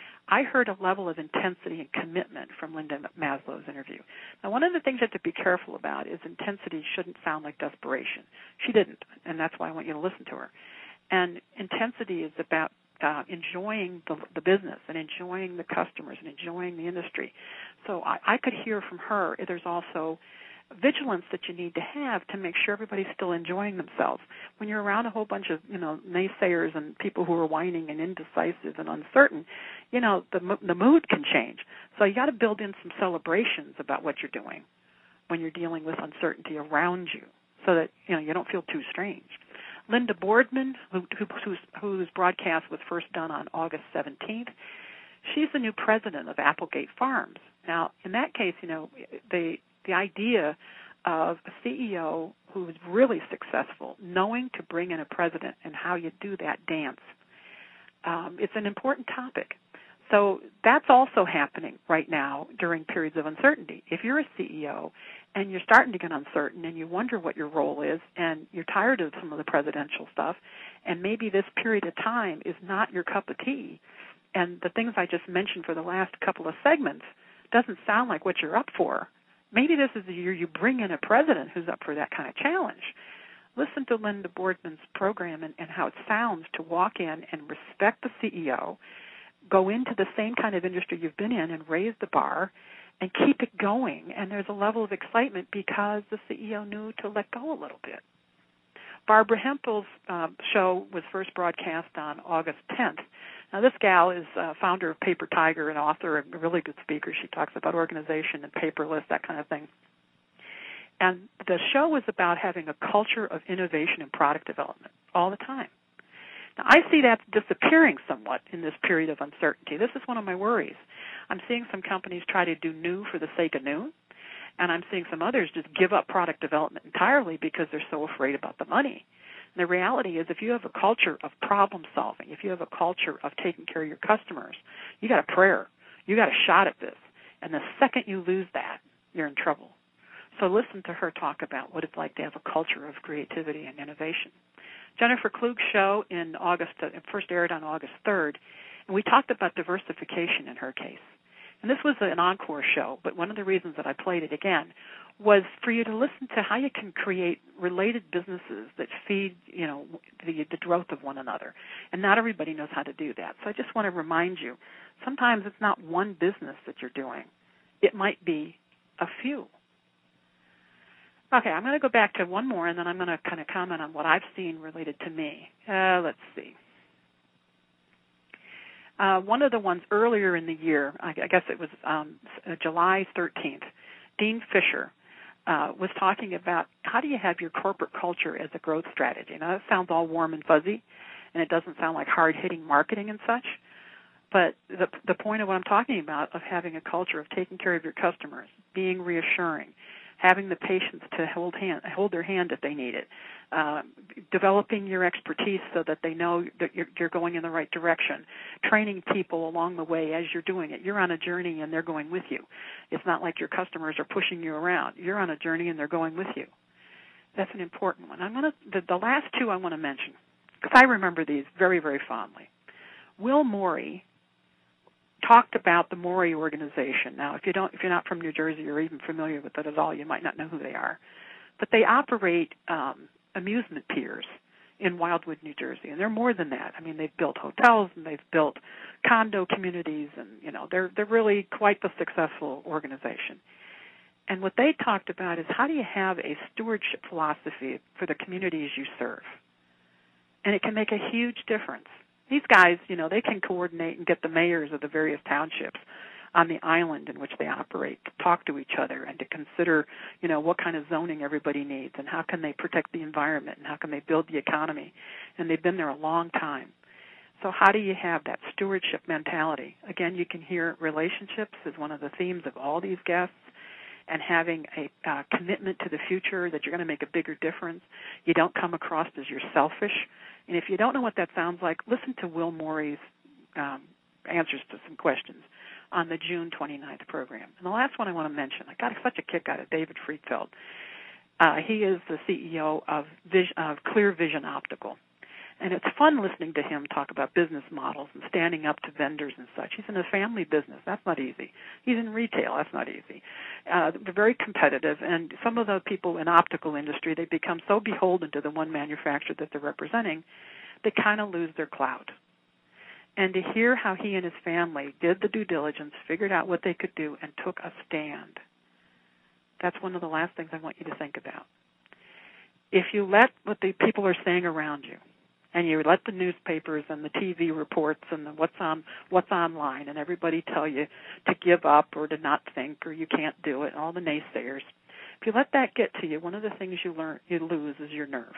I heard a level of intensity and commitment from Linda Maslow's interview. Now, one of the things you have to be careful about is intensity shouldn't sound like desperation. She didn't, and that's why I want you to listen to her. And intensity is about uh, enjoying the, the business and enjoying the customers and enjoying the industry. So I, I could hear from her there's also vigilance that you need to have to make sure everybody's still enjoying themselves. When you're around a whole bunch of, you know, naysayers and people who are whining and indecisive and uncertain, you know, the the mood can change. So you got to build in some celebrations about what you're doing when you're dealing with uncertainty around you, so that, you know, you don't feel too strange. Linda Boardman, who, who, whose, whose broadcast was first done on August seventeenth, she's the new president of Applegate Farms. Now, in that case, you know, the the idea of a C E O who is really successful, knowing to bring in a president and how you do that dance, um, it's an important topic. So that's also happening right now during periods of uncertainty. If you're a C E O and you're starting to get uncertain and you wonder what your role is and you're tired of some of the presidential stuff, and maybe this period of time is not your cup of tea, and the things I just mentioned for the last couple of segments doesn't sound like what you're up for. Maybe this is the year you bring in a president who's up for that kind of challenge. Listen to Linda Boardman's program and, and how it sounds to walk in and respect the C E O, go into the same kind of industry you've been in and raise the bar and keep it going. And there's a level of excitement because the C E O knew to let go a little bit. Barbara Hempel's uh, show was first broadcast on August tenth. Now, this gal is uh, founder of Paper Tiger, an author, a really good speaker. She talks about organization and paperless, that kind of thing. And the show was about having a culture of innovation and product development all the time. Now, I see that disappearing somewhat in this period of uncertainty. This is one of my worries. I'm seeing some companies try to do new for the sake of new, and I'm seeing some others just give up product development entirely because they're so afraid about the money. And the reality is if you have a culture of problem solving, if you have a culture of taking care of your customers, you got a prayer. You got a shot at this. And the second you lose that, you're in trouble. So listen to her talk about what it's like to have a culture of creativity and innovation. Jennifer Klug's show in August, uh, first aired on August third, and we talked about diversification in her case. And this was an encore show, but one of the reasons that I played it again was for you to listen to how you can create related businesses that feed, you know, the, the growth of one another. And not everybody knows how to do that. So I just want to remind you, sometimes it's not one business that you're doing. It might be a few. Okay, I'm going to go back to one more, and then I'm going to kind of comment on what I've seen related to me. Uh, let's see. Uh, one of the ones earlier in the year, I, I guess it was um, July thirteenth, Dean Fisher uh, was talking about how do you have your corporate culture as a growth strategy. Now, that sounds all warm and fuzzy, and it doesn't sound like hard-hitting marketing and such, but the, the point of what I'm talking about of having a culture of taking care of your customers, being reassuring, having the patience to hold hand, hold their hand if they need it, uh, developing your expertise so that they know that you're, you're going in the right direction, training people along the way as you're doing it. You're on a journey and they're going with you. It's not like your customers are pushing you around. You're on a journey and they're going with you. That's an important one. I'm going to the, the last two I want to mention because I remember these very, very fondly. Will Morey talked about the Morey organization. Now, if you don't, if you're not from New Jersey or even familiar with it at all, you might not know who they are. But they operate um, amusement piers in Wildwood, New Jersey, and they're more than that. I mean, they've built hotels and they've built condo communities, and you know, they're they're really quite the successful organization. And what they talked about is how do you have a stewardship philosophy for the communities you serve, and it can make a huge difference. These guys, you know, they can coordinate and get the mayors of the various townships on the island in which they operate to talk to each other and to consider, you know, what kind of zoning everybody needs and how can they protect the environment and how can they build the economy. And they've been there a long time. So how do you have that stewardship mentality? Again, you can hear relationships is one of the themes of all these guests, and having a uh, commitment to the future that you're going to make a bigger difference. You don't come across as you're selfish. And if you don't know what that sounds like, listen to Will Morey's um, answers to some questions on the June twenty-ninth program. And the last one I want to mention, I got such a kick out of David Friedfeld. Uh, he is the C E O of, Vision, of Clear Vision Optical. And it's fun listening to him talk about business models and standing up to vendors and such. He's in a family business. That's not easy. He's in retail. That's not easy. Uh, they're very competitive, and some of the people in optical industry, they become so beholden to the one manufacturer that they're representing, they kind of lose their clout. And to hear how he and his family did the due diligence, figured out what they could do, and took a stand, that's one of the last things I want you to think about. If you let what the people are saying around you, and you let the newspapers and the T V reports and the what's on what's online and everybody tell you to give up or to not think or you can't do it, all the naysayers, if you let that get to you, one of the things you learn you lose is your nerve.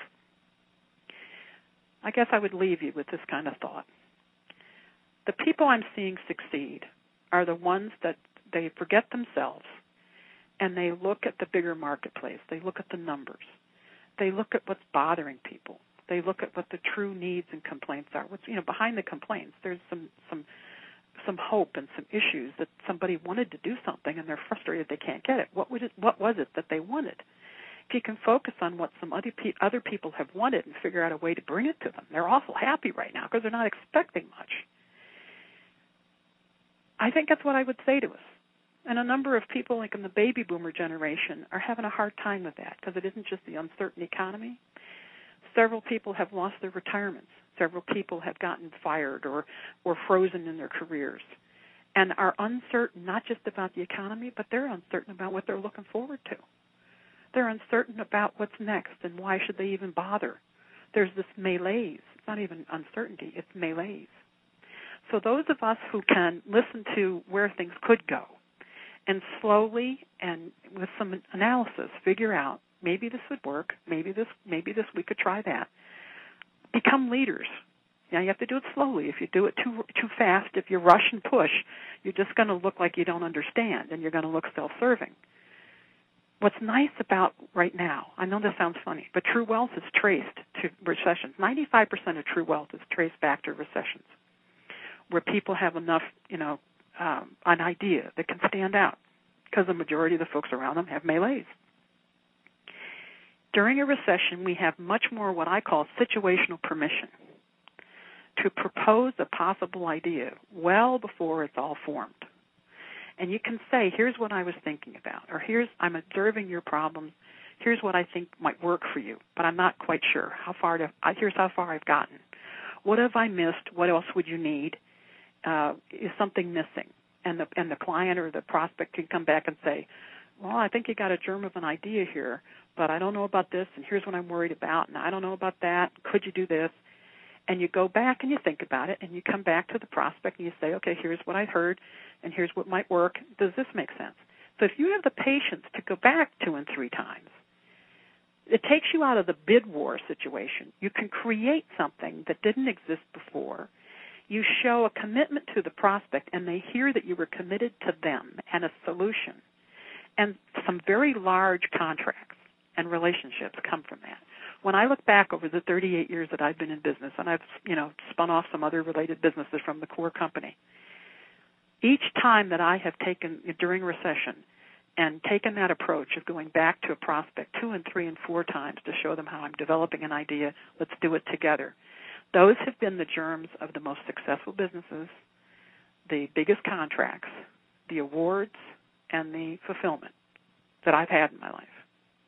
I guess I would leave you with this kind of thought. The people I'm seeing succeed are the ones that they forget themselves and they look at the bigger marketplace. They look at the numbers. They look at what's bothering people. They look at what the true needs and complaints are. What's, you know, behind the complaints, there's some some some hope and some issues that somebody wanted to do something and they're frustrated they can't get it. What would it, what was it that they wanted? If you can focus on what some other pe- other people have wanted and figure out a way to bring it to them, they're awful happy right now because they're not expecting much. I think that's what I would say to us. And a number of people, like in the baby boomer generation, are having a hard time with that because it isn't just the uncertain economy. Several people have lost their retirements. Several people have gotten fired or, or frozen in their careers and are uncertain not just about the economy, but they're uncertain about what they're looking forward to. They're uncertain about what's next and why should they even bother. There's this malaise. It's not even uncertainty, it's malaise. So those of us who can listen to where things could go and slowly and with some analysis figure out maybe this would work, maybe this maybe this we could try that. Become leaders. Now you have to do it slowly. If you do it too too fast, if you rush and push, you're just going to look like you don't understand and you're going to look self-serving. What's nice about right now, I know this sounds funny, but true wealth is traced to recessions. ninety-five percent of true wealth is traced back to recessions, where people have enough, you know, um, an idea that can stand out because the majority of the folks around them have malaise. During a recession, we have much more what I call situational permission to propose a possible idea well before it's all formed. And you can say, here's what I was thinking about, or here's, I'm observing your problems, here's what I think might work for you, but I'm not quite sure. How far to, here's how far I've gotten. What have I missed? What else would you need? Uh, is something missing? And the, and the client or the prospect can come back and say, well, I think you got a germ of an idea here, but I don't know about this, and here's what I'm worried about, and I don't know about that. Could you do this? And you go back and you think about it, and you come back to the prospect and you say, okay, here's what I heard, and here's what might work. Does this make sense? So if you have the patience to go back two and three times, it takes you out of the bid war situation. You can create something that didn't exist before. You show a commitment to the prospect, and they hear that you were committed to them and a solution. And some very large contracts and relationships come from that. When I look back over the thirty-eight years that I've been in business, and I've, you know, spun off some other related businesses from the core company, each time that I have taken, during recession, and taken that approach of going back to a prospect two and three and four times to show them how I'm developing an idea, let's do it together, those have been the germs of the most successful businesses, the biggest contracts, the awards, and the fulfillment that I've had in my life.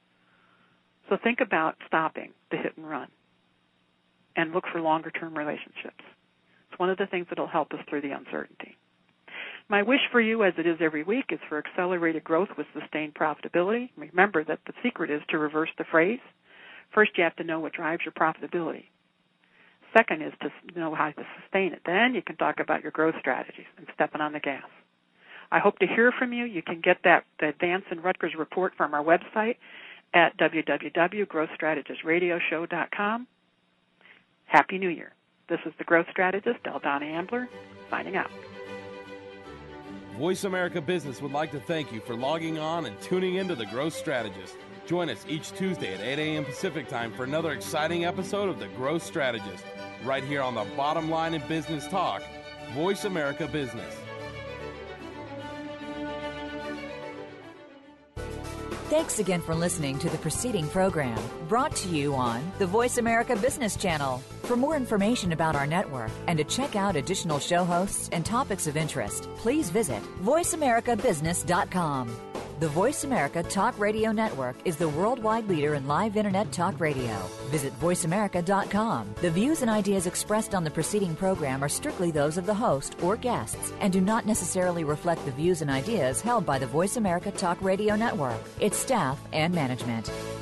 So think about stopping the hit and run and look for longer-term relationships. It's one of the things that will help us through the uncertainty. My wish for you, as it is every week, is for accelerated growth with sustained profitability. Remember that the secret is to reverse the phrase. First, you have to know what drives your profitability. Second is to know how to sustain it. Then you can talk about your growth strategies and stepping on the gas. I hope to hear from you. You can get that the Vance and Rutgers report from our website at w w w dot growth strategist radio show dot com. Happy New Year. This is the Growth Strategist, Donna Ambler, signing out. Voice America Business would like to thank you for logging on and tuning into the Growth Strategist. Join us each Tuesday at eight a.m. Pacific Time for another exciting episode of the Growth Strategist, right here on the Bottom Line in Business Talk, Voice America Business. Thanks again for listening to the preceding program, brought to you on the Voice America Business Channel. For more information about our network and to check out additional show hosts and topics of interest, please visit voice america business dot com. The Voice America Talk Radio Network is the worldwide leader in live Internet talk radio. Visit voice america dot com. The views and ideas expressed on the preceding program are strictly those of the host or guests and do not necessarily reflect the views and ideas held by the Voice America Talk Radio Network, its staff, and management.